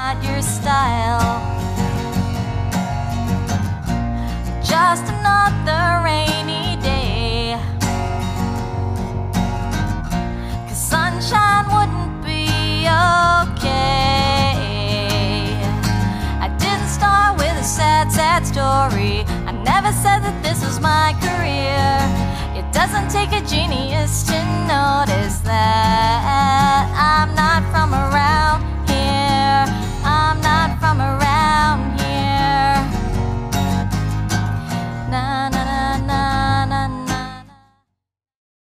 Not your style. Just another rainy day. 'Cause sunshine wouldn't be okay. I didn't start with a sad, sad story. I never said that this was my career. It doesn't take a genius to notice that I'm not from a